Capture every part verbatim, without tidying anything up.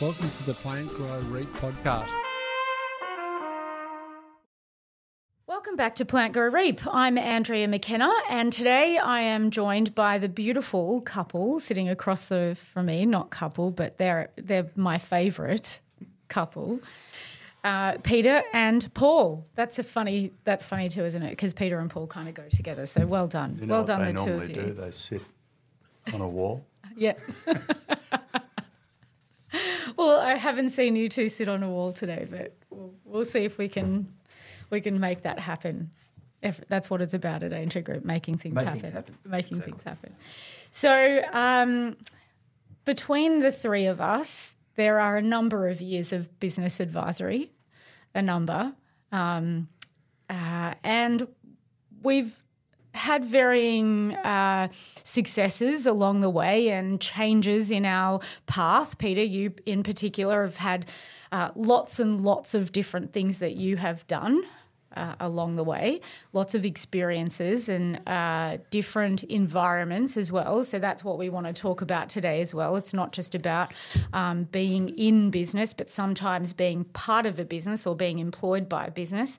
Welcome to the Plant Grow REAP podcast. Welcome back to Plant Grow REAP. I'm Andrea McKenna, and today I am joined by the beautiful couple sitting across the from me. Not couple, but they're they're my favourite couple. Uh, Peter and Paul. That's a funny. That's funny too, isn't it? Because Peter and Paul kind of go together. So well done. You know well what done, they the two normally of you. do? They sit on a wall. Yeah. Well, I haven't seen you two sit on a wall today, but we'll, we'll see if we can we can make that happen. If that's what it's about at Angel Group, making things Making happen. things happen. Making Exactly. things happen. So um, between the three of us, there are a number of years of business advisory, a number, um, uh, and we've had varying uh, successes along the way and changes in our path. Peter, you in particular have had uh, lots and lots of different things that you have done uh, along the way, lots of experiences and uh, different environments as well. So that's what we want to talk about today as well. It's not just about um, being in business, but sometimes being part of a business or being employed by a business.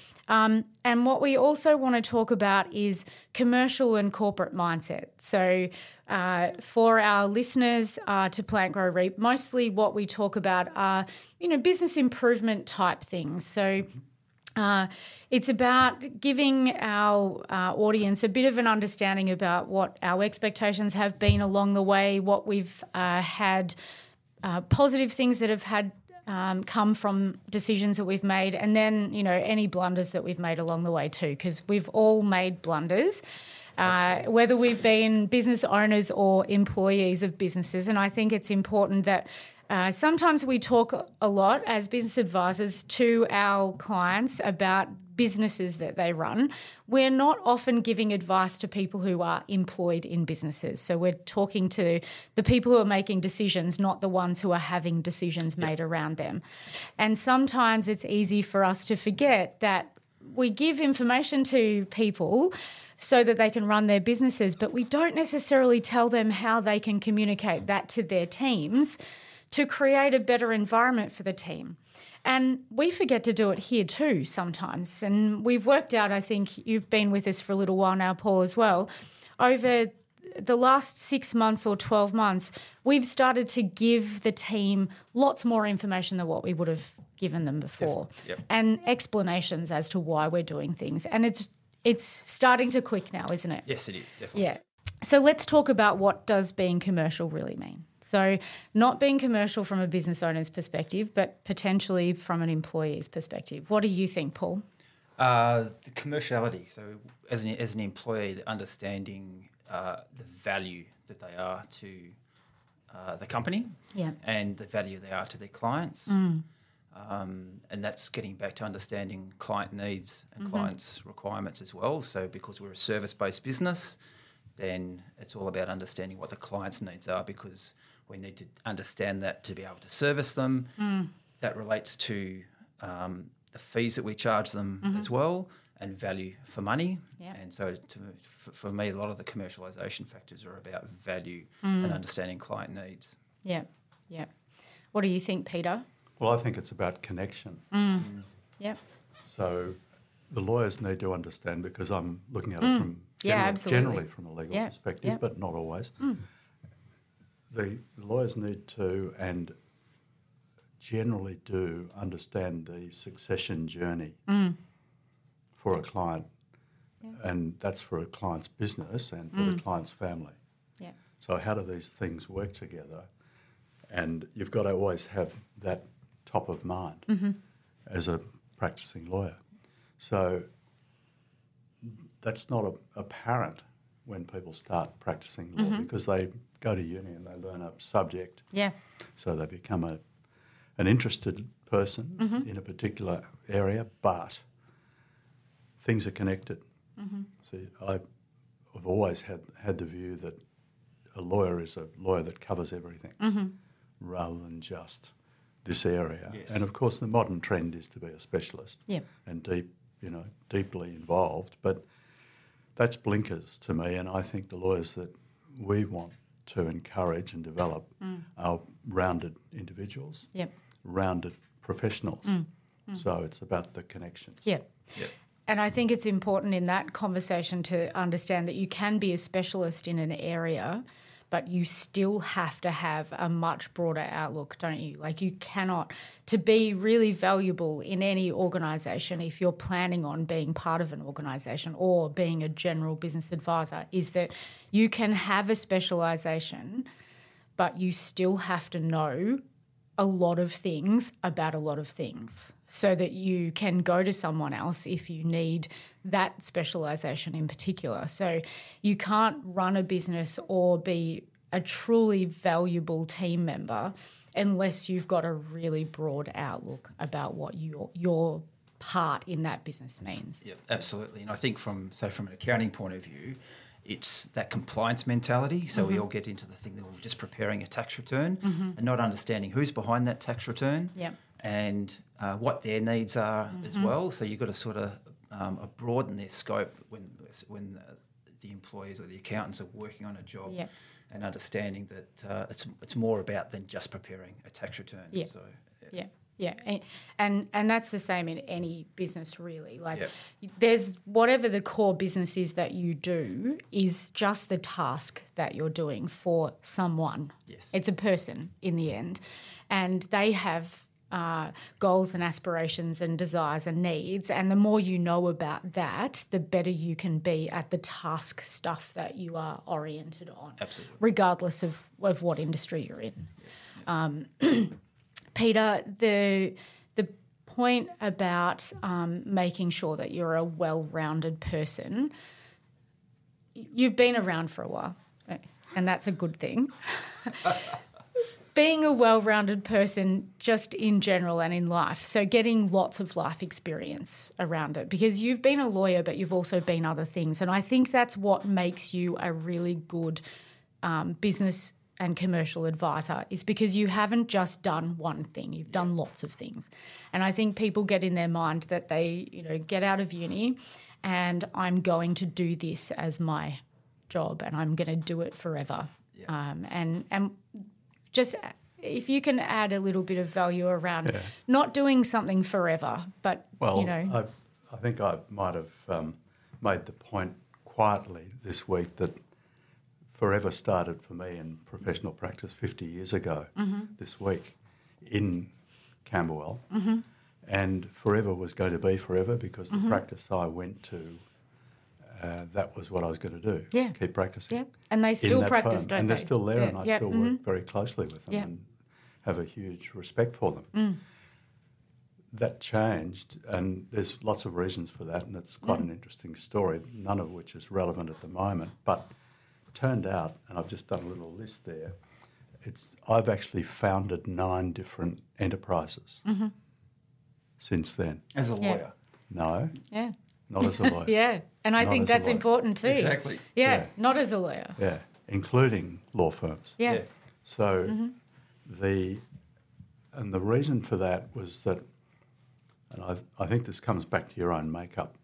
Um, and what we also want to talk about is commercial and corporate mindset. So uh, for our listeners uh, to Plant Grow REAP, mostly what we talk about are, you know, business improvement type things. So uh, it's about giving our uh, audience a bit of an understanding about what our expectations have been along the way, what we've uh, had, uh, positive things that have had Um, come from decisions that we've made, and then, you know, any blunders that we've made along the way too, because we've all made blunders, uh, whether we've been business owners or employees of businesses. And I think it's important that uh, sometimes we talk a lot as business advisors to our clients about businesses that they run. We're not often giving advice to people who are employed in businesses. So we're talking to the people who are making decisions, not the ones who are having decisions made around them. And sometimes it's easy for us to forget that we give information to people so that they can run their businesses, but we don't necessarily tell them how they can communicate that to their teams to create a better environment for the team. And we forget to do it here too sometimes. And we've worked out, I think you've been with us for a little while now, Paul, as well. Over the last six months or twelve months, we've started to give the team lots more information than what we would have given them before. Yep. And explanations as to why we're doing things. And it's it's starting to click now, isn't it? Yes, it is, definitely. Yeah. So let's talk about what does being commercial really mean. So not being commercial from a business owner's perspective, but potentially from an employee's perspective. What do you think, Paul? Uh, the commerciality. So as an, as an employee, the understanding uh, the value that they are to uh, the company Yeah. and the value they are to their clients. Mm. Um, and that's getting back to understanding client needs and mm-hmm. clients' requirements as well. So because we're a service-based business, then it's all about understanding what the client's needs are, because we need to understand that to be able to service them. Mm. That relates to um, the fees that we charge them mm-hmm. as well, and value for money. Yep. And so to, for, for me, a lot of the commercialisation factors are about value mm. and understanding client needs. Yeah, yeah. What do you think, Peter? Well, I think it's about connection. Mm. Yeah. So the lawyers need to understand, because I'm looking at it Mm. from Yeah, generally, absolutely. generally from a legal Yeah, perspective, yeah. but not always. Mm. The lawyers need to, and generally do, understand the succession journey Mm. for a client, Yeah. and that's for a client's business and for Mm. the client's family. Yeah. So how do these things work together? And you've got to always have that top of mind Mm-hmm. as a practicing lawyer. So that's not a, apparent when people start practicing law, Mm-hmm. because they go to uni and they learn a subject. Yeah. So they become a an interested person Mm-hmm. in a particular area, but things are connected. Mm-hmm. See, I, I've always had, had the view that a lawyer is a lawyer that covers everything Mm-hmm. rather than just this area. Yes. And of course the modern trend is to be a specialist Yeah. and deep, you know, deeply involved. But that's blinkers to me, and I think the lawyers that we want to encourage and develop are rounded individuals, Yep. rounded professionals. So it's about the connections. Yep. Yep. And I think it's important in that conversation to understand that you can be a specialist in an area, but you still have to have a much broader outlook, don't you? Like you cannot, to be really valuable in any organisation, if you're planning on being part of an organisation or being a general business advisor, is that you can have a specialisation, but you still have to know a lot of things about a lot of things so that you can go to someone else if you need that specialisation in particular. So you can't run a business or be a truly valuable team member unless you've got a really broad outlook about what your your part in that business means. Yeah, absolutely. And I think from so from an accounting point of view, it's that compliance mentality. So Mm-hmm. we all get into the thing that we're just preparing a tax return and not understanding who's behind that tax return Yep. and uh, what their needs are as Mm-hmm. well. So you've got to sort of um, uh, broaden their scope when when the, the employees or the accountants are working on a job Yep. and understanding that uh, it's it's more about than just preparing a tax return. Yeah. So Yeah, yeah, and, and and that's the same in any business, really. Like, Yep. there's whatever the core business is that you do is just the task that you're doing for someone. Yes. It's a person in the end, and they have uh, goals and aspirations and desires and needs. And the more you know about that, the better you can be at the task stuff that you are oriented on. Absolutely. Regardless of, of what industry you're in. Um, Peter, the the point about um, making sure that you're a well-rounded person, you've been around for a while, and that's a good thing. Being a well-rounded person just in general and in life, so getting lots of life experience around it, because you've been a lawyer but you've also been other things, and I think that's what makes you a really good um, business and commercial advisor, is because you haven't just done one thing, you've done lots of things. And I think people get in their mind that they, you know, get out of uni and I'm going to do this as my job and I'm going to do it forever. Yeah. Um, and and just if you can add a little bit of value around Yeah. not doing something forever, but, Well, you know. I, I think I might have um, made the point quietly this week that forever started for me in professional practice fifty years ago this week in Camberwell. Mm-hmm. And forever was going to be forever because the practice I went to, uh, that was what I was going to do. Yeah. Keep practicing. Yeah, and they in still that practice, firm. don't and they? they're still there, Yeah, and I yeah, still mhm. work very closely with them Yeah. and have a huge respect for them. Mm. That changed, and there's lots of reasons for that, and it's quite Mm. an interesting story, none of which is relevant at the moment. But it turned out, and I've just done a little list there, it's I've actually founded nine different enterprises Mm-hmm. since then. as a Yeah. lawyer. No, Yeah. not as a lawyer. Yeah, and I Not think as a that's lawyer. important too. Exactly. Yeah, Yeah. not as a lawyer. Yeah, including law firms. Yeah. Yeah. So Mm-hmm. the and the reason for that was that, and I, I think this comes back to your own makeup.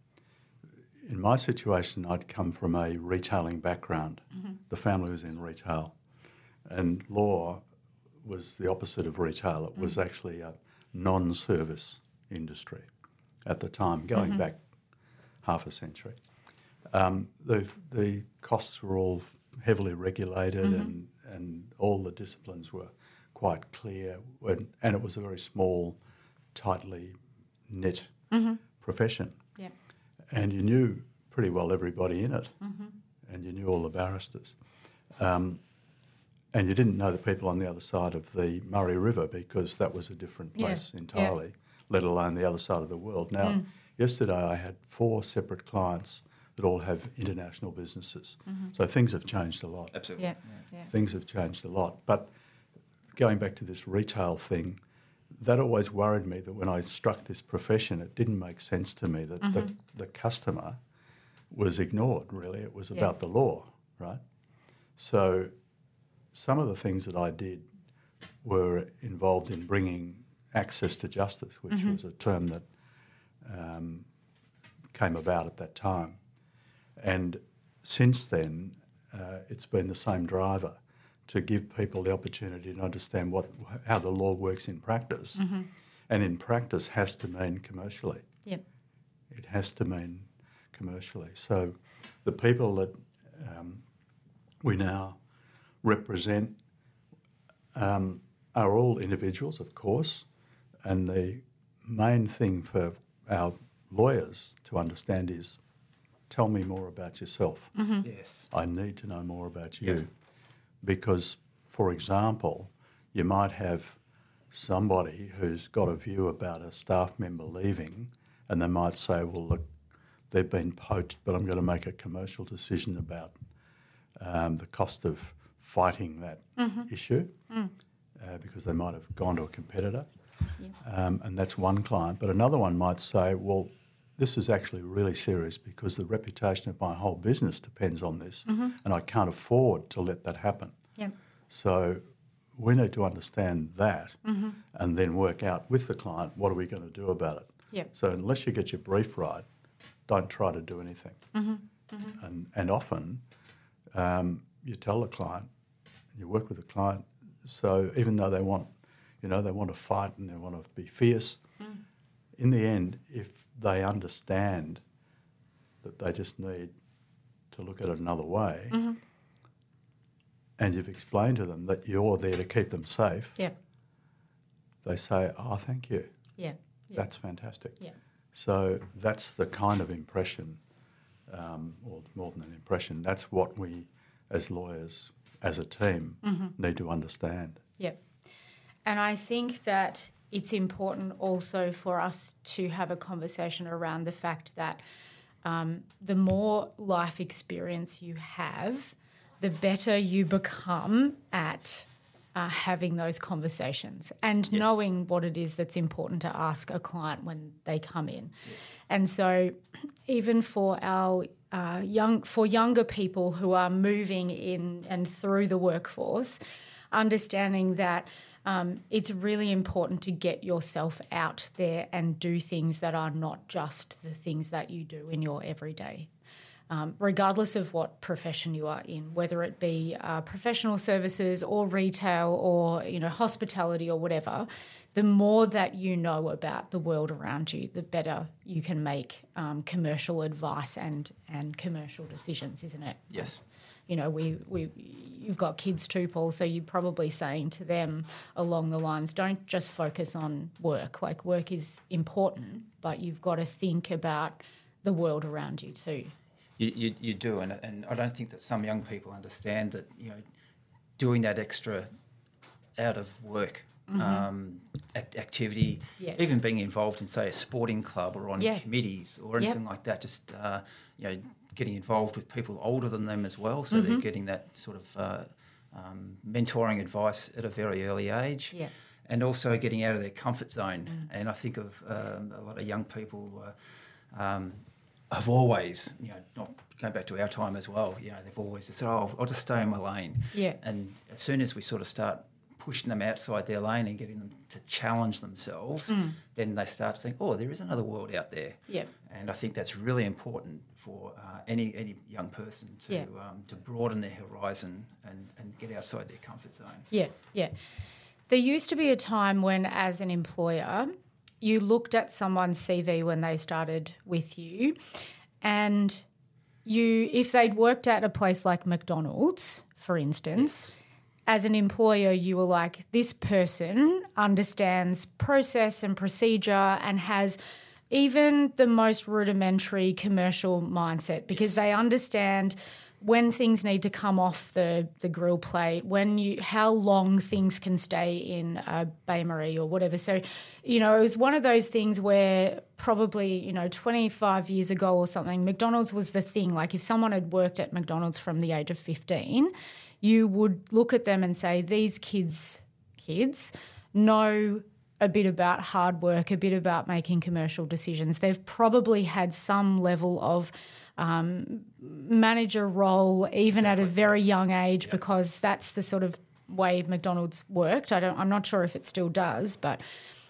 In my situation, I'd come from a retailing background. Mm-hmm. The family was in retail, and law was the opposite of retail. It Mm. was actually a non-service industry at the time, going Mm-hmm. back half a century. Um, the the costs were all heavily regulated, Mm-hmm. and and all the disciplines were quite clear, when, and it was a very small, tightly knit profession. Yeah. And you knew pretty well everybody in it, Mm-hmm. and you knew all the barristers. Um, and you didn't know the people on the other side of the Murray River because that was a different Yeah, place yeah. entirely, let alone the other side of the world. Now, Mm. yesterday I had four separate clients that all have international businesses. Mm-hmm. So things have changed a lot. Absolutely. Yeah. Yeah. Things have changed a lot. But going back to this retail thing, that always worried me that when I struck this profession, it didn't make sense to me that the, the customer was ignored, really. It was Yeah. about the law, right? So some of the things that I did were involved in bringing access to justice, which was a term that um, came about at that time. And since then, uh, it's been the same driver. to give people the opportunity to understand what how the law works in practice. Mm-hmm. And in practice has to mean commercially. Yep. It has to mean commercially. So the people that um, we now represent um, are all individuals, of course, and the main thing for our lawyers to understand is, tell me more about yourself. Mm-hmm. Yes. I need to know more about you. Yeah. Because, for example, you might have somebody who's got a view about a staff member leaving, and they might say, well, look, they've been poached, but I'm going to make a commercial decision about um, the cost of fighting that Mm-hmm. issue Mm. uh, because they might have gone to a competitor. Yeah. Um, and that's one client. But another one might say, well, this is actually really serious because the reputation of my whole business depends on this, Mm-hmm. and I can't afford to let that happen. Yep. So we need to understand that Mm-hmm. and then work out with the client, what are we going to do about it? Yep. So unless you get your brief right, don't try to do anything. Mm-hmm. Mm-hmm. And, and often um, you tell the client, you work with the client, so even though they want, you know, they want to fight and they want to be fierce, Mm. in the end, if they understand that they just need to look at it another way, Mm-hmm. and you've explained to them that you're there to keep them safe, Yep. they say, oh, thank you. Yeah. Yeah. That's fantastic. Yeah. So that's the kind of impression, um, or more than an impression, that's what we as lawyers, as a team, Mm-hmm. need to understand. Yep. And I think that it's important also for us to have a conversation around the fact that um, the more life experience you have, the better you become at uh, having those conversations and Yes. knowing what it is that's important to ask a client when they come in. Yes. And so even for our uh, young, for younger people who are moving in and through the workforce, understanding that um, it's really important to get yourself out there and do things that are not just the things that you do in your everyday. Um, regardless of what profession you are in, whether it be uh, professional services or retail or, you know, hospitality or whatever, the more that you know about the world around you, the better you can make um, commercial advice and, and commercial decisions, isn't it? Yes. You know, we, we you've got kids too, Paul, so you're probably saying to them along the lines, don't just focus on work. Like, work is important, but you've got to think about the world around you too. You, you, you do, and, and I don't think that some young people understand that, you know, doing that extra out of work Mm-hmm. um, act, activity, Yeah. even being involved in, say, a sporting club or on Yeah. committees or Yep. anything like that, just, uh, you know, getting involved with people older than them as well, so Mm-hmm. they're getting that sort of uh, um, mentoring advice at a very early age. Yeah. And also getting out of their comfort zone. Mm. And I think of um, a lot of young people uh, um, have always, you know, not going back to our time as well, you know, they've always said, oh, I'll just stay in my lane. Yeah. And as soon as we sort of start pushing them outside their lane and getting them to challenge themselves, Mm. then they start to think, oh, there is another world out there. Yeah. And I think that's really important for uh, any any young person to Yeah. um, to broaden their horizon and, and get outside their comfort zone. Yeah, yeah. There used to be a time when, as an employer, you looked at someone's C V when they started with you, and you, if they'd worked at a place like McDonald's, for instance, as an employer, you were like, this person understands process and procedure and has even the most rudimentary commercial mindset because Yes. they understand when things need to come off the, the grill plate, when you how long things can stay in a bain-marie or whatever. So, you know, it was one of those things where probably, you know, twenty-five years ago or something, McDonald's was the thing. Like, if someone had worked at McDonald's from the age of fifteen, you would look at them and say, these kids, kids know a bit about hard work, a bit about making commercial decisions. They've probably had some level of um, manager role even Exactly. at a very young age Yep. because that's the sort of way McDonald's worked. I don't, I'm not sure if it still does, but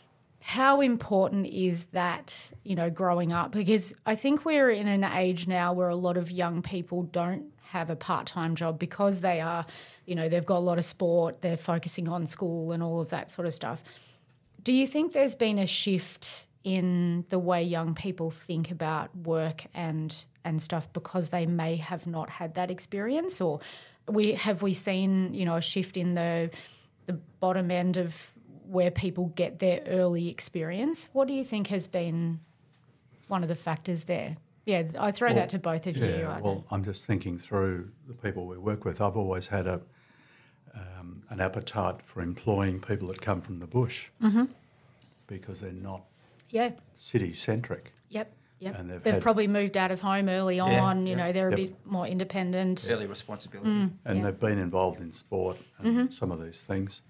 how important is that, you know, growing up? Because I think we're in an age now where a lot of young people don't have a part-time job because they are, you know, they've got a lot of sport, they're focusing on school and all of that sort of stuff. Do you think there's been a shift in the way young people think about work and and stuff because they may have not had that experience, or we have we seen, you know, a shift in the the bottom end of where people get their early experience? What do you think has been one of the factors there? Yeah, I throw Well, that to both of you. Yeah, I well, don't- I'm just thinking through the people we work with. I've always had a um, an appetite for employing people that come from the bush Mm-hmm. because they're not yeah, city-centric. yep, yep. And they've They've had- probably moved out of home early Yeah, on. You yeah. know, they're a Yep. bit more independent. Early responsibility. And Yeah. they've been involved in sport and Mm-hmm. some of these things.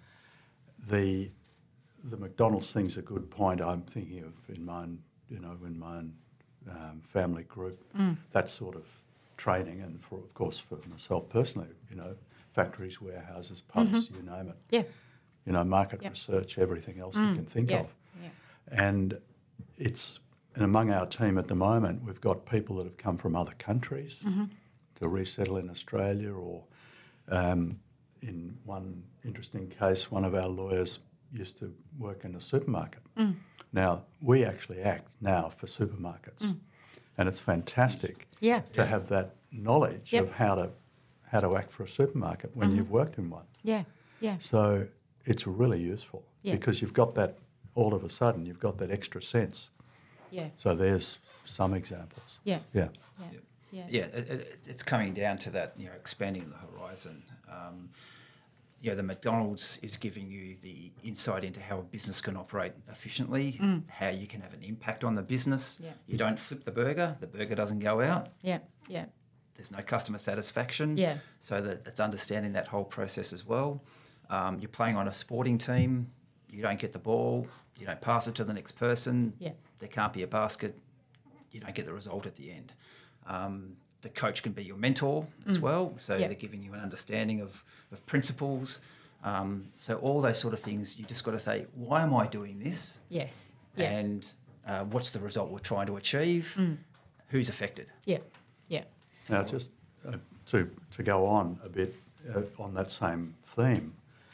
The the McDonald's thing's a good point. I'm thinking of in my own, you know, in my own um, family group, Mm. that sort of training, and for of course for myself personally, you know, factories, warehouses, pubs, you name it. Yeah, You know, market Yep. research, everything else you can think yeah, of. yeah. And it's and among our team at the moment, we've got people that have come from other countries Mm-hmm. to resettle in Australia, or um, in one interesting case, one of our lawyers used to work in a supermarket. Mm. Now, we actually act now for supermarkets, and it's fantastic Yeah. to have that knowledge Yep. of how to how to act for a supermarket when you've worked in one. Yeah, yeah, So it's really useful Yeah. because you've got that, all of a sudden, you've got that extra sense. yeah, So there's some examples. yeah, Yeah. yeah, yeah. Yeah, it, it, it's coming down to that, you know, expanding the horizon. Um, you know, the McDonald's is giving you the insight into how a business can operate efficiently, how you can have an impact on the business. Yeah. You don't flip the burger, the burger doesn't go out. Yeah, yeah, There's no customer satisfaction. Yeah. So that it's understanding that whole process as well. Um, you're playing on a sporting team. You don't get the ball. You don't pass it to the next person. Yeah. There can't be a basket. You don't get the result at the end. Um, the coach can be your mentor as well. So Yeah. they're giving you an understanding of, of principles. Um, so all those sort of things, you just got to say, why am I doing this? yes, yeah, Mm. And uh, what's the result we're trying to achieve? Who's affected? yeah, yeah, Now, just uh, to, to go on a bit uh, on that same theme,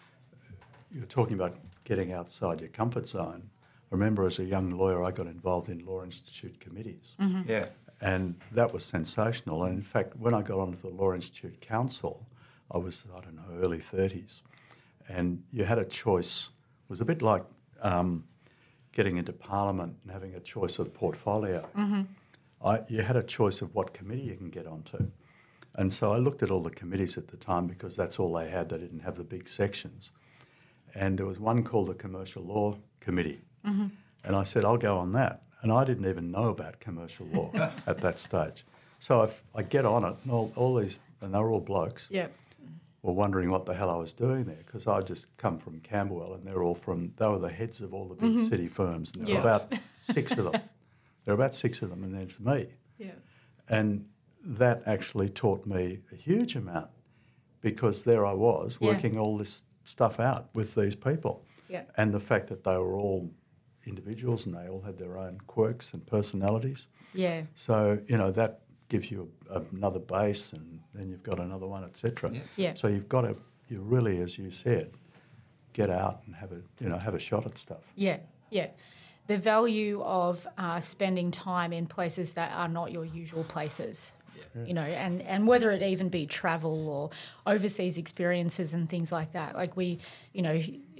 you're talking about getting outside your comfort zone. I remember as a young lawyer, I got involved in Law Institute committees. Yeah. And that was sensational. And in fact, when I got onto the Law Institute Council, I was, I don't know, early thirties. And you had a choice. It was a bit like um, getting into Parliament and having a choice of portfolio. I, you had a choice of what committee you can get onto. And so I looked at all the committees at the time because that's all they had. They didn't have the big sections. And there was one called the Commercial Law Committee. And I said, I'll go on that. And I didn't even know about commercial law at that stage. So I, I get on it, and all, all these, and they were all blokes, yeah, were wondering what the hell I was doing there, because I just come from Camberwell, and they're all from, they were the heads of all the big city firms, and there were Yeah. about six of them. There were about six of them, and there's me. yeah, And that actually taught me a huge amount, because there I was Yeah. working all this stuff out with these people. yeah, And the fact that they were all individuals and they all had their own quirks and personalities. yeah, So, you know, that gives you a, another base, and then you've got another one, et cetera. Yeah. Yeah. So you've got to, you really, as you said, get out and have a, you know, have a shot at stuff. yeah, yeah. The value of uh, spending time in places that are not your usual places. You know, and, and whether it even be travel or overseas experiences and things like that. Like we, you know,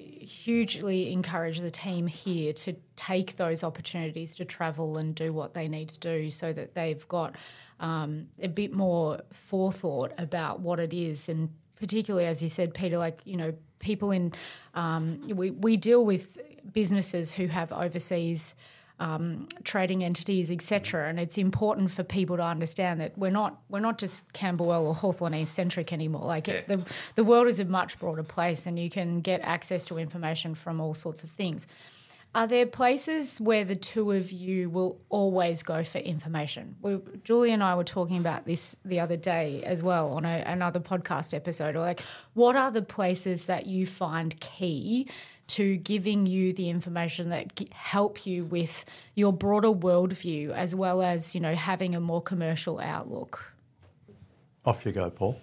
hugely encourage the team here to take those opportunities to travel and do what they need to do so that they've got um, a bit more forethought about what it is. And particularly, as you said, Peter, like, you know, people in, um, we, we deal with businesses who have overseas Um, trading entities, et cetera. And it's important for people to understand that we're not we're not just Camberwell or Hawthorn East centric anymore. Like Yeah. it, the the world is a much broader place, and you can get access to information from all sorts of things. Are there places where the two of you will always go for information? We, Julie and I were talking about this the other day as well on a, another podcast episode. Or like, what are the places that you find key to giving you the information that g- help you with your broader worldview, as well as, you know, having a more commercial outlook? Off you go, Paul.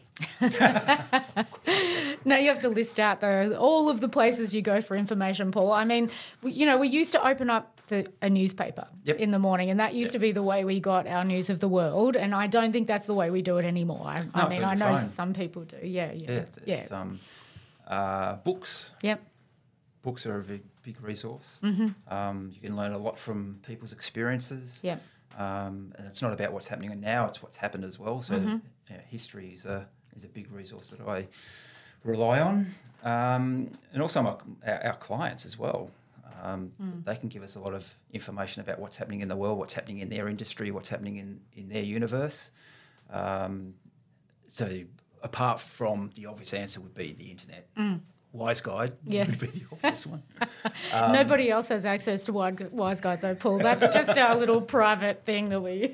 No, you have to list out the all of the places you go for information, Paul. I mean, we, you know, we used to open up the, a newspaper Yep. in the morning, and that used Yep. to be the way we got our news of the world. And I don't think that's the way we do it anymore. I, I No, it's mean, I totally know fine. some people do. Yeah, yeah, Yeah, it's, yeah. it's, um, uh, books. Yep. Books are a big, big resource. Mm-hmm. Um, you can learn a lot from people's experiences. Yep. Um, and it's not about what's happening now; it's what's happened as well. So, Mm-hmm. yeah, history is a is a big resource that I rely on, um, and also my, our, our clients as well. Um, Mm. They can give us a lot of information about what's happening in the world, what's happening in their industry, what's happening in in their universe. Um, so, apart from the obvious answer, would be the internet. Wise Guide Yeah. would be the obvious one. Nobody else has access to Wide- Wise Guide though, Paul. That's just our little private thing that we.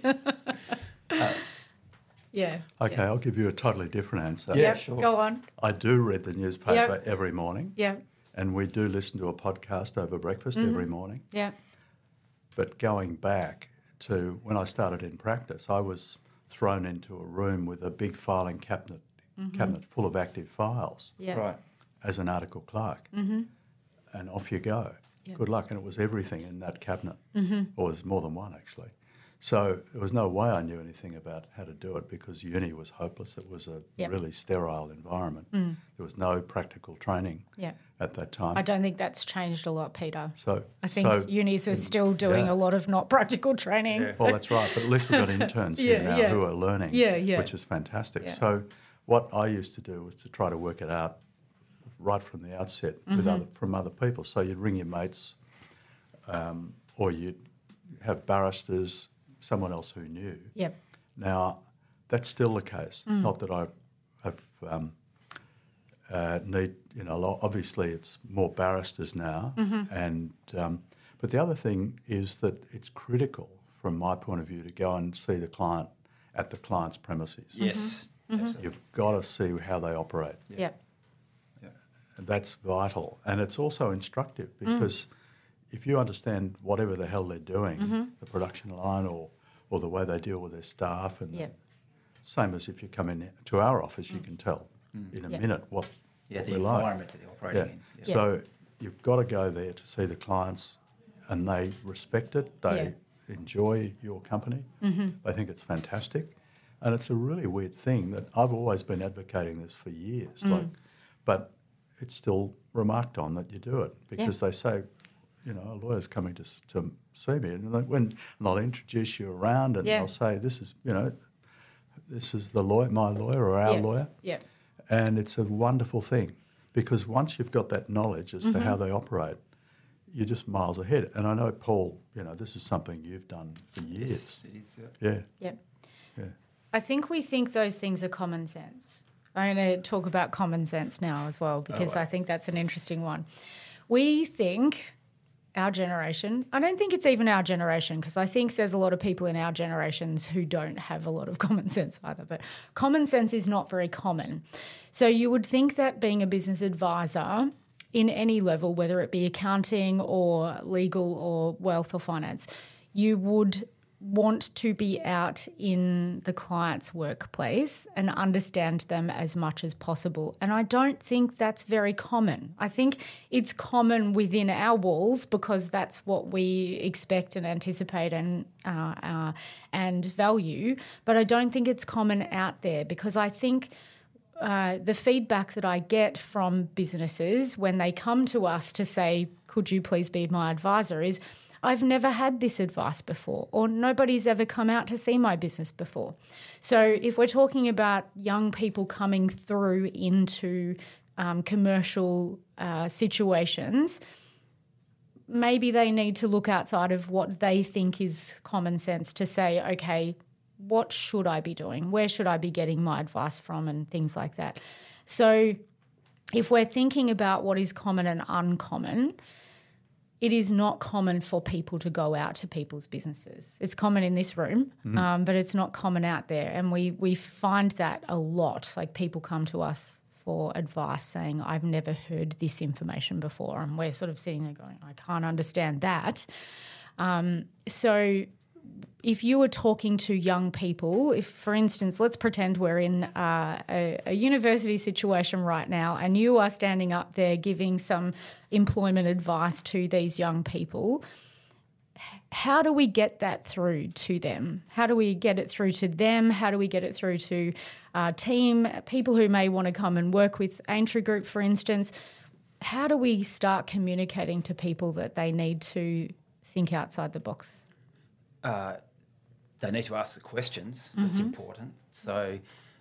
yeah. Okay, I'll give you a totally different answer. Yeah, Yep, sure. Go on. I do read the newspaper Yep. every morning, Yeah. and we do listen to a podcast over breakfast Mm-hmm. every morning. Yeah. But going back to when I started in practice, I was thrown into a room with a big filing cabinet, cabinet full of active files Yeah. Right. as an article clerk. Mm-hmm. And off you go. Yeah. Good luck. And it was everything in that cabinet, mm-hmm. or it was more than one actually. So there was no way I knew anything about how to do it because uni was hopeless. It was a Yep. really sterile environment. There was no practical training Yeah. at that time. I don't think that's changed a lot, Peter. so I think so, unis are still doing yeah. a lot of not practical training. Yeah. Well, that's right. But at least we've got interns here Yeah, now yeah. who are learning, Yeah, yeah. which is fantastic. Yeah. So what I used to do was to try to work it out right from the outset with Mm-hmm. other, from other people. So you'd ring your mates um, or you'd have barristers, someone else who knew. Yep. Now, that's still the case. Mm. Not that I have um, uh, need, you know, lo- obviously it's more barristers now. Mm-hmm. And um, but the other thing is that it's critical, from my point of view, to go and see the client at the client's premises. Yes. Absolutely. You've got to see how they operate. Yep. And that's vital. And it's also instructive because if you understand whatever the hell they're doing, the production line or, or the way they deal with their staff, and Yep. the, same as if you come in to our office, you can tell in a Yep. minute what, Yeah, what the we're like. environment that they're operating Yeah. in. Yeah. So you've got to go there to see the clients and they respect it. They enjoy your company. Mm-hmm. They think it's fantastic. And it's a really weird thing that I've always been advocating this for years. Like, but it's still remarked on that you do it because they say, you know, a lawyer's coming to s- to see me, and they, when and they'll introduce you around, and Yeah. they'll say, "This is, you know, this is the lawyer, my lawyer, or our Yep. lawyer," Yep. and it's a wonderful thing because once you've got that knowledge as to how they operate, you're just miles ahead. And I know, Paul, you know, this is something you've done for years. Yes, it is. Yeah. Yeah, Yep. yeah. I think we think those things are common sense. I'm going to talk about common sense now as well because right. I think that's an interesting one. We think, our generation, I don't think it's even our generation because I think there's a lot of people in our generations who don't have a lot of common sense either, but common sense is not very common. So you would think that being a business advisor in any level, whether it be accounting or legal or wealth or finance, you would want to be out in the client's workplace and understand them as much as possible. And I don't think that's very common. I think it's common within our walls because that's what we expect and anticipate and uh, uh, and value. But I don't think it's common out there because I think uh, the feedback that I get from businesses when they come to us to say, could you please be my advisor, is I've never had this advice before, or nobody's ever come out to see my business before. So if we're talking about young people coming through into um, commercial uh, situations, maybe they need to look outside of what they think is common sense to say, okay, what should I be doing? Where should I be getting my advice from and things like that? So if we're thinking about what is common and uncommon, it is not common for people to go out to people's businesses. It's common in this room, mm. um, but it's not common out there. And we we find that a lot. Like people come to us for advice saying, I've never heard this information before. And we're sort of sitting there going, I can't understand that. Um, so if you were talking to young people, if, for instance, let's pretend we're in uh, a, a university situation right now and you are standing up there giving some employment advice to these young people, how do we get that through to them? How do we get it through to them? How do we get it through to our team, people who may want to come and work with Aintree Group, for instance? How do we start communicating to people that they need to think outside the box? Uh, they need to ask the questions. That's Mm-hmm. important. So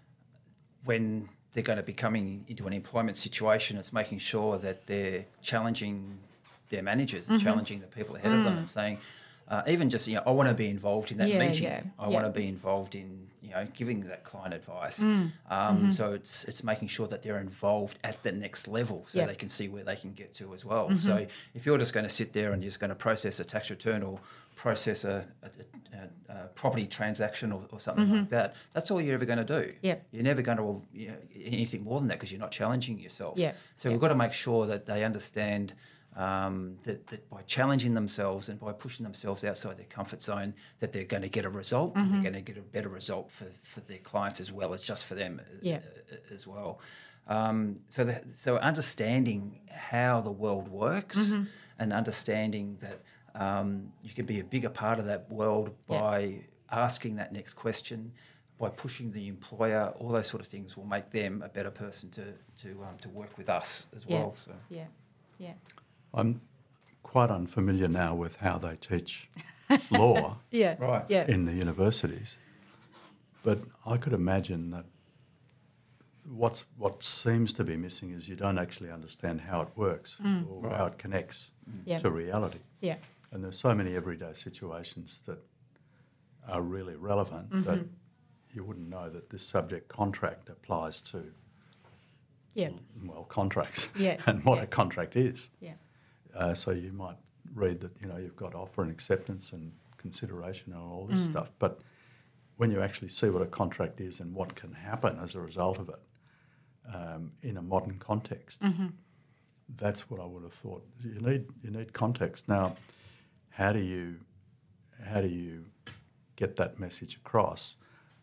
when they're going to be coming into an employment situation, it's making sure that they're challenging their managers and Mm-hmm. challenging the people ahead of them and saying, uh, even just, you know, I want to be involved in that Yeah, meeting. yeah, I yeah. want to be involved in, you know, giving that client advice. Mm. Um, Mm-hmm. So it's it's making sure that they're involved at the next level so Yep. they can see where they can get to as well. Mm-hmm. So if you're just going to sit there and you're just going to process a tax return or process a, a, a, a property transaction or, or something like that, that's all you're ever going to do. Mm-hmm. Yep. You're never going to you know, anything more than that because you're not challenging yourself. Yep. So Yep. we've got to make sure that they understand um, that, that by challenging themselves and by pushing themselves outside their comfort zone, that they're going to get a result and they're going to get a better result for, for their clients as well as just for them Yep. uh, as well. Um, so, that, so understanding how the world works and understanding that um, you can be a bigger part of that world Yeah. by asking that next question, by pushing the employer, all those sort of things will make them a better person to to um, to work with us as Yeah. well. So Yeah, yeah. I'm quite unfamiliar now with how they teach law Yeah, Right. yeah. in the universities, but I could imagine that what's what seems to be missing is you don't actually understand how it works or how it connects Yeah. to reality. Yeah, And there's so many everyday situations that are really relevant that you wouldn't know that this subject contract applies to, yeah, well, contracts Yeah, and what yeah. a contract is. yeah. Uh, so you might read that, you know, you've got offer and acceptance and consideration and all this stuff. But when you actually see what a contract is and what can happen as a result of it um, in a modern context, that's what I would have thought. You need you need context. Now, how do you how do you get that message across?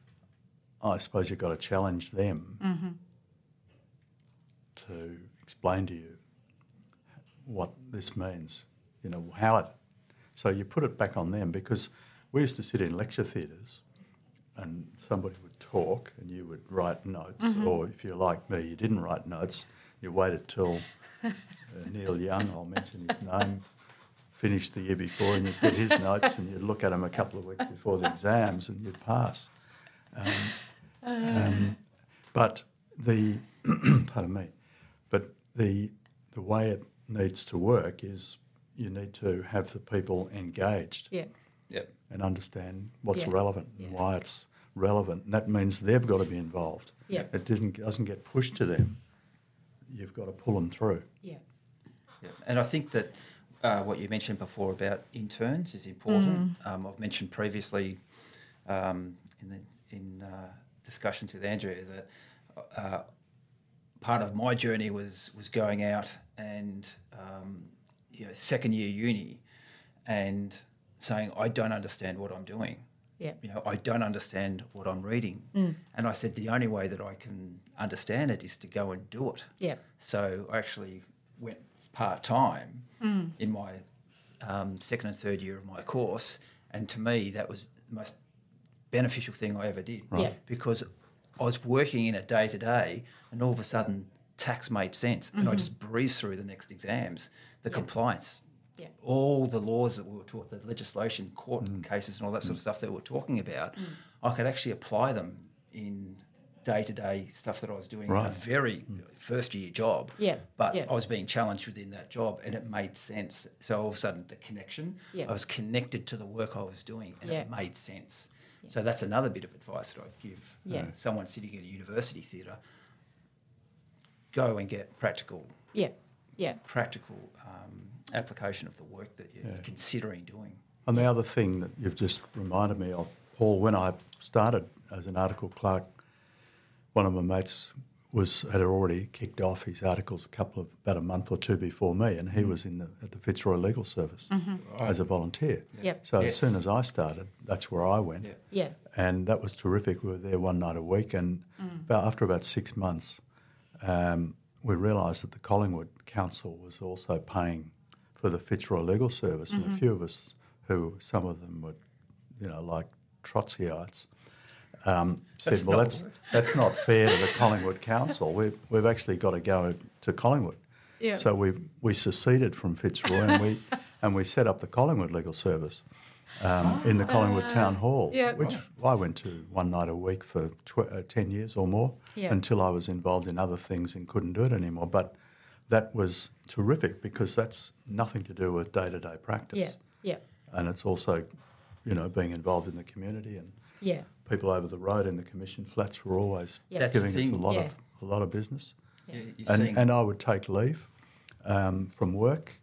I suppose you've got to challenge them to explain to you what this means, you know, how it... So you put it back on them, because we used to sit in lecture theatres and somebody would talk and you would write notes, or if you're like me, you didn't write notes, you waited till uh, Neil Young, I'll mention his name, finished the year before, and you'd get his notes and you'd look at them a couple of weeks before the exams and you'd pass. Um, um, but the, pardon me, but the the way it needs to work is you need to have the people engaged Yeah, yep. and understand what's Yeah. relevant and Yeah. why it's relevant. And that means they've got to be involved. Yeah. It doesn't doesn't get pushed to them. You've got to pull them through. yeah, Yeah. And I think that uh, what you mentioned before about interns is important. Um, I've mentioned previously um, in the in uh, discussions with Andrea that uh, part of my journey was was going out and um, you know, second year uni and saying I don't understand what I'm doing. yeah, You know, I don't understand what I'm reading. And I said the only way that I can understand it is to go and do it. yeah, So I actually went part-time in my um, second and third year of my course, and to me that was the most beneficial thing I ever did. Right. Yeah. Because I was working in it day to day, and all of a sudden tax made sense, and I just breezed through the next exams, the compliance, yeah, all the laws that we were taught, the legislation, court cases and all that sort of stuff that we were talking about, I could actually apply them in day-to-day stuff that I was doing in a Right. very first year job. Yeah, But yeah. I was being challenged within that job and it made sense. So all of a sudden the connection, Yeah. I was connected to the work I was doing and Yeah. it made sense. So that's another bit of advice that I'd give uh, Yeah. someone sitting in a university theatre. Go and get practical yeah, yeah, practical um, application of the work that you're Yeah. considering doing. And the other thing that you've just reminded me of, Paul, when I started as an article clerk, one of my mates was had already kicked off his articles a couple of about a month or two before me, and he was in the at the Fitzroy Legal Service as a volunteer. Yep. So Yes. as soon as I started, that's where I went, Yeah. Yeah. and that was terrific. We were there one night a week, and about, after about six months, um, we realised that the Collingwood Council was also paying for the Fitzroy Legal Service, and a few of us who, some of them were, you know, like Trotskyites, um, said, That's well, not that's a word. that's not fair to the Collingwood Council. We've, we've actually got to go to Collingwood. Yeah. So we we seceded from Fitzroy and we and we set up the Collingwood Legal Service um, in the Collingwood Town Hall, yeah. which I went to one night a week for tw- uh, ten years or more Yeah. until I was involved in other things and couldn't do it anymore. But that was terrific because that's nothing to do with day-to-day practice. Yeah. Yeah. And it's also, you know, being involved in the community, and Yeah. people over the road in the commission flats were always Yeah. That's the giving us a thing. lot Yeah. of a lot of business. Yeah, you're And, seeing- and I would take leave um, from work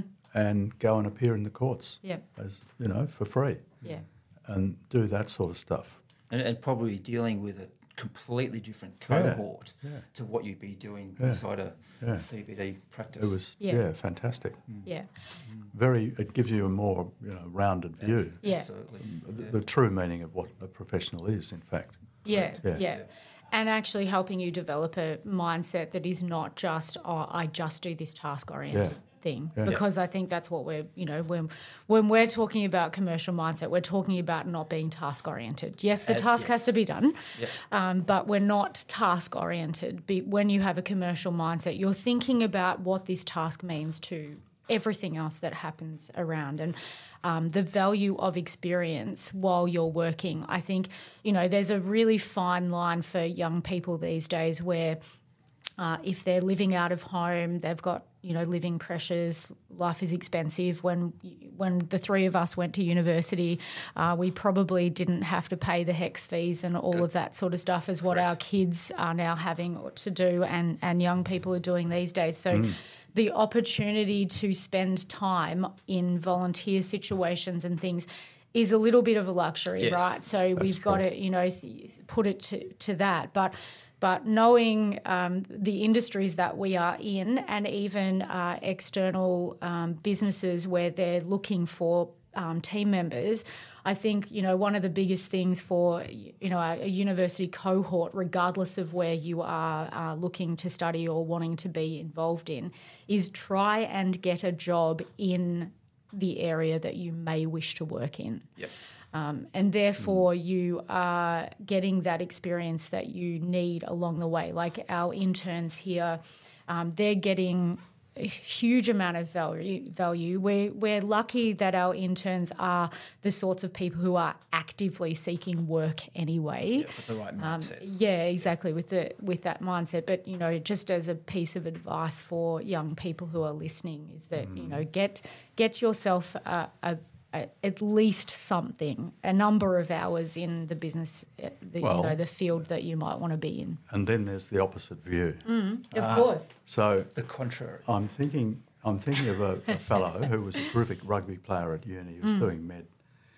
and go and appear in the courts, Yeah. as you know, for free, Yeah. and do that sort of stuff. and, and probably dealing with a completely different Yeah, cohort yeah. to what you'd be doing Yeah, inside a yeah. C B D practice. It was Yeah. yeah, fantastic. Yeah. Very, it gives you a more you know rounded Yes, view, Yeah. Absolutely. the, Yeah. the true meaning of what a professional is, in fact. Yeah, Yeah. yeah. And actually helping you develop a mindset that is not just, oh, I just do this task oriented Yeah. thing. Yeah. Because I think that's what we're, you know, when when we're talking about commercial mindset, we're talking about not being task oriented. Yes, the As- task has yes. to be done, Yep. um, but we're not task oriented. When you have a commercial mindset, you're thinking about what this task means to everything else that happens around, and um, the value of experience while you're working. I think, you know, there's a really fine line for young people these days where uh, if they're living out of home, they've got, you know, living pressures, life is expensive. When when the three of us went to university, uh, we probably didn't have to pay the HECS fees and all of that sort of stuff as what our kids are now having to do, and, and young people are doing these days. So the opportunity to spend time in volunteer situations and things is a little bit of a luxury, Yes, right? So we've got true. to, you know, th- put it to, to that. But but knowing um, the industries that we are in, and even uh, external um, businesses where they're looking for um, team members, I think, you know, one of the biggest things for, you know, a, a university cohort, regardless of where you are uh, looking to study or wanting to be involved in, is try and get a job in the area that you may wish to work in. Yep. Um, and therefore you are getting that experience that you need along the way. Like our interns here, um, they're getting a huge amount of value. value. We're, we're lucky that our interns are the sorts of people who are actively seeking work anyway. Yeah, with the right mindset. Um, yeah, exactly, with the with that mindset. But, you know, just as a piece of advice for young people who are listening is that, you know, get get yourself a, a, a, at least something, a number of hours in the business, uh, the, Well- you know, the field that you might want to be in. And then there's the opposite view. Of course. So The contrary. I'm thinking I'm thinking of a, a fellow who was a terrific rugby player at uni. He was doing med,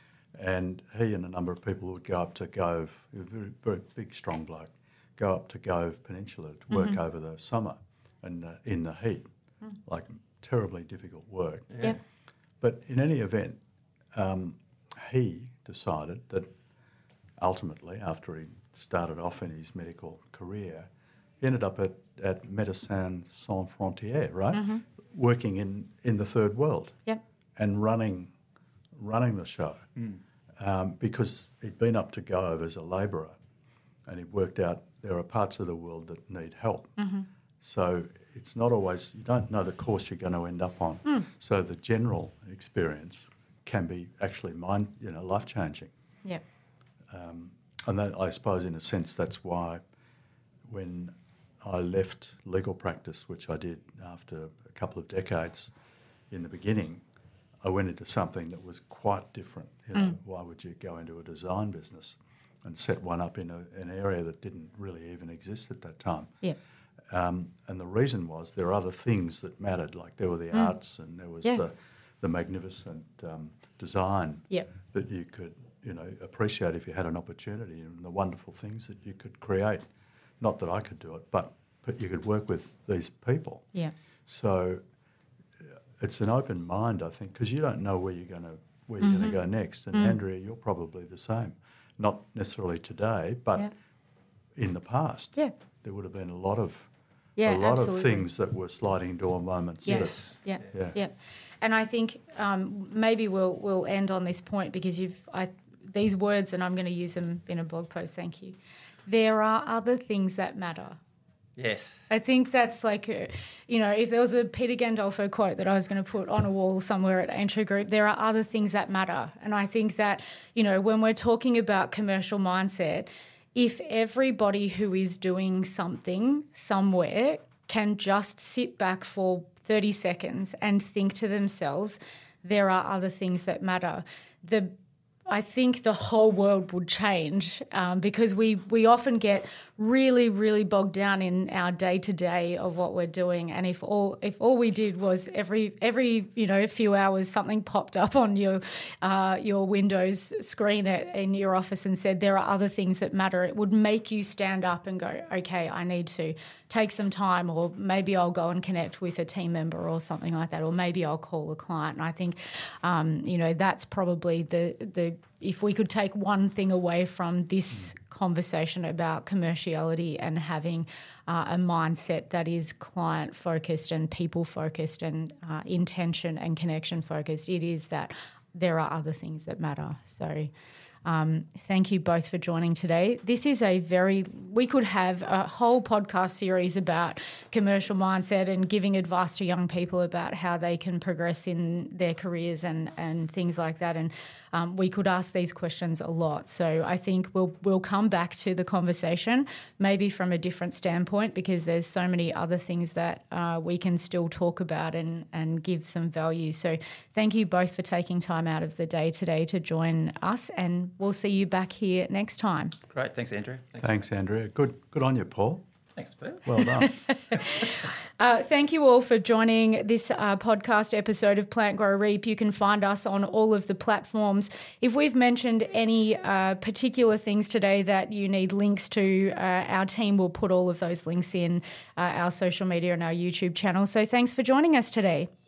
and he and a number of people would go up to Gove. He was a very, very big, strong bloke. Go up to Gove Peninsula to work over the summer, and uh, in the heat, like terribly difficult work. Yep. But in any event, um, he decided that ultimately, after he started off in his medical career, he ended up at, at Médecins Sans Frontières, right? Working in, in the third world Yep. and running running the show um, because he'd been up to Gove as a labourer and he'd worked out there are parts of the world that need help. So it's not always, you don't know the course you're going to end up on. So the general experience can be actually mind, you know, life-changing. Yep. And that, I suppose, in a sense, that's why when I left legal practice, which I did after a couple of decades in the beginning, I went into something that was quite different. You know, why would you go into a design business and set one up in a, an area that didn't really even exist at that time? Yep. Um, and the reason was there are other things that mattered, like there were the arts and there was Yeah. the, the magnificent um, design Yep. that you could, you know, appreciate if you had an opportunity, and the wonderful things that you could create. Not that I could do it, but but you could work with these people. Yeah. So it's an open mind, I think, because you don't know where you're going to where you're Mm-hmm. going to go next. And Mm. Andrea, you're probably the same, not necessarily today, but Yeah. in the past, Yeah. there would have been a lot of Yeah, a lot absolutely. of things that were sliding door moments. that- Yes. Yeah, Yeah. yeah, and I think um, maybe we'll we'll end on this point because you've I, these words, and I'm going to use them in a blog post. Thank you. There are other things that matter. Yes. I think that's like, a, you know, if there was a Peter Gandolfo quote that I was going to put on a wall somewhere at Aintree Group, there are other things that matter. And I think that, you know, when we're talking about commercial mindset, if everybody who is doing something somewhere can just sit back for thirty seconds and think to themselves, there are other things that matter, the I think the whole world would change um, because we, we often get really, really bogged down in our day-to-day of what we're doing. And if all if all we did was every every you know few hours something popped up on your uh, your Windows screen at, in your office and said there are other things that matter, it would make you stand up and go, okay, I need to take some time, or maybe I'll go and connect with a team member or something like that, or maybe I'll call a client. And I think um, you know that's probably the the if we could take one thing away from this conversation about commerciality and having uh, a mindset that is client focused and people focused and uh, intention and connection focused, it is that there are other things that matter. So um, thank you both for joining today. This is a very, we could have a whole podcast series about commercial mindset and giving advice to young people about how they can progress in their careers and, and things like that. And um, we could ask these questions a lot. So I think we'll we'll come back to the conversation maybe from a different standpoint, because there's so many other things that uh, we can still talk about and, and give some value. So thank you both for taking time out of the day today to join us, and we'll see you back here next time. Great. Thanks, Andrea. Thanks. Thanks, Andrea. Good good on you, Paul. Thanks, Pete. Well done. Uh, thank you all for joining this uh, podcast episode of Plant Grow Reap. You can find us on all of the platforms. If we've mentioned any uh, particular things today that you need links to, uh, our team will put all of those links in uh, our social media and our YouTube channel. So thanks for joining us today.